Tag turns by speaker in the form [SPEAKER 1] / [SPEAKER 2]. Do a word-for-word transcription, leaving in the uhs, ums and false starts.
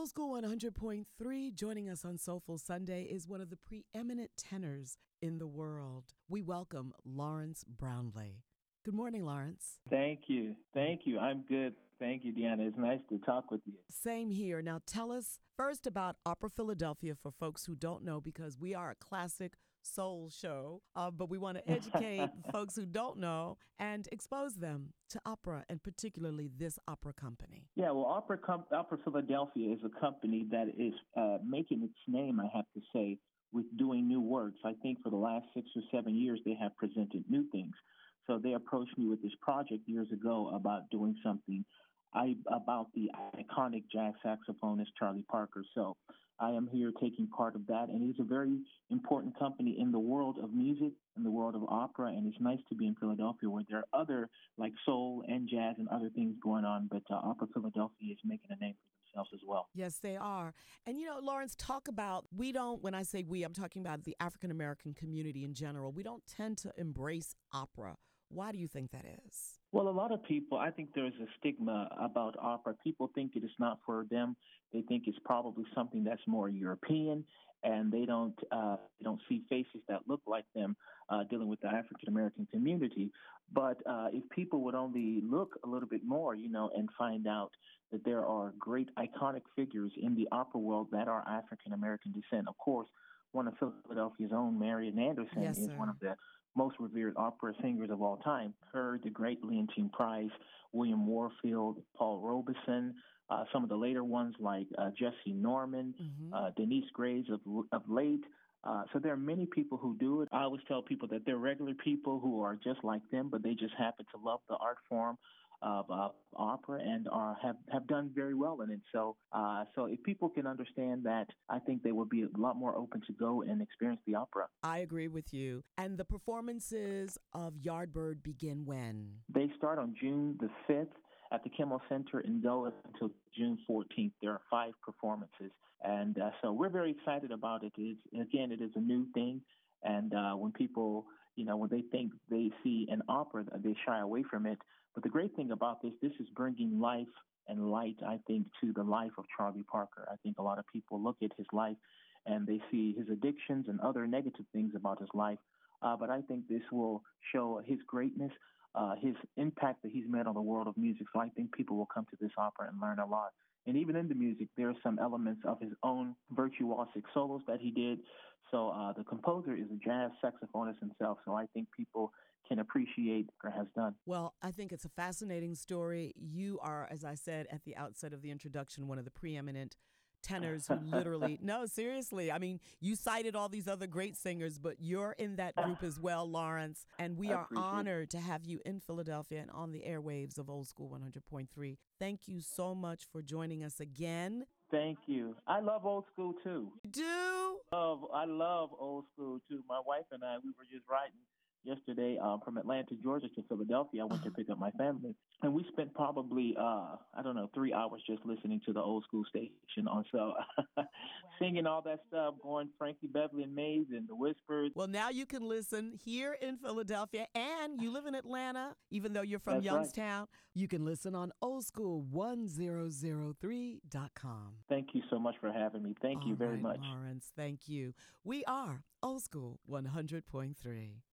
[SPEAKER 1] Old School one hundred point three, joining us on Soulful Sunday, is one of the preeminent tenors in the world. We welcome Lawrence Brownlee. Good morning, Lawrence.
[SPEAKER 2] Thank you. Thank you. I'm good. Thank you, Deanna. It's nice to talk with you.
[SPEAKER 1] Same here. Now, tell us first about Opera Philadelphia for folks who don't know, because we are a classic soul show, uh, but we want to educate folks who don't know and expose them to opera, and particularly this opera company.
[SPEAKER 2] Yeah, well, Opera, Com- opera Philadelphia is a company that is uh, making its name, I have to say, with doing new works. I think for the last six or seven years, they have presented new things. So they approached me with this project years ago about doing something I, about the iconic jazz saxophonist Charlie Parker. So I am here taking part of that, and it is a very important company in the world of music, in the world of opera, and it's nice to be in Philadelphia where there are other, like soul and jazz and other things going on, but uh, Opera Philadelphia is making a name for themselves as well.
[SPEAKER 1] Yes, they are. And, you know, Lawrence, talk about, we don't, when I say we, I'm talking about the African-American community in general. We don't tend to embrace opera. Why do you think that is?
[SPEAKER 2] Well, a lot of people, I think there's a stigma about opera. People think it is not for them. They think it's probably something that's more European, and they don't uh, they don't see faces that look like them uh, dealing with the African American community. But uh, if people would only look a little bit more, you know, and find out that there are great iconic figures in the opera world that are African American descent. Of course, one of Philadelphia's own, Marian Anderson,
[SPEAKER 1] Yes,
[SPEAKER 2] is
[SPEAKER 1] sir.
[SPEAKER 2] one of the most revered opera singers of all time. Her, the great Leontine Price, William Warfield, Paul Robeson, uh, some of the later ones like uh, Jesse Norman,
[SPEAKER 1] Mm-hmm.
[SPEAKER 2] uh, Denise Graves of, of late. Uh, so there are many people who do it. I always tell people that they're regular people who are just like them, but they just happen to love the art form of uh, opera and are have, have done very well in it. So uh, so if people can understand that, I think they will be a lot more open to go and experience the opera.
[SPEAKER 1] I agree with you. And the performances of Yardbird begin when?
[SPEAKER 2] They start on June the fifth at the Kimmel Center and go until June fourteenth. There are five performances. And uh, so we're very excited about it. It's, again, it is a new thing. And uh, when people, you know, when they think they see an opera, they shy away from it. But the great thing about this, this is bringing life and light, I think, to the life of Charlie Parker. I think a lot of people look at his life and they see his addictions and other negative things about his life. Uh, but I think this will show his greatness, uh, his impact that he's made on the world of music. So I think people will come to this opera and learn a lot. And even in the music, there are some elements of his own virtuosic solos that he did. So uh, the composer is a jazz saxophonist himself. So I think people can appreciate what has done.
[SPEAKER 1] Well, I think it's a fascinating story. You are, as I said at the outset of the introduction, one of the preeminent tenors who literally, no, seriously. I mean, you cited all these other great singers, but you're in that group as well, Lawrence. And we
[SPEAKER 2] I
[SPEAKER 1] are
[SPEAKER 2] appreciate it.
[SPEAKER 1] honored to have you in Philadelphia and on the airwaves of Old School one hundred point three. Thank you so much for joining us again.
[SPEAKER 2] Thank you. I love old school, too.
[SPEAKER 1] You do?
[SPEAKER 2] Love, I love old school, too. My wife and I, we were just riding yesterday um, from Atlanta, Georgia to Philadelphia. I went to pick up my family. And we spent probably, uh, I don't know, three hours just listening to the old school station on so singing all that stuff, going Frankie Beverly and Mays and the Whispers.
[SPEAKER 1] Well, now you can listen here in Philadelphia, and you live in Atlanta, even though you're from
[SPEAKER 2] That's right.
[SPEAKER 1] Youngstown. You can listen on old school one thousand three dot com.
[SPEAKER 2] Thank you so much for having me. Thank you
[SPEAKER 1] All
[SPEAKER 2] very
[SPEAKER 1] right,
[SPEAKER 2] much.
[SPEAKER 1] Lawrence, thank you. We are Old School one hundred point three.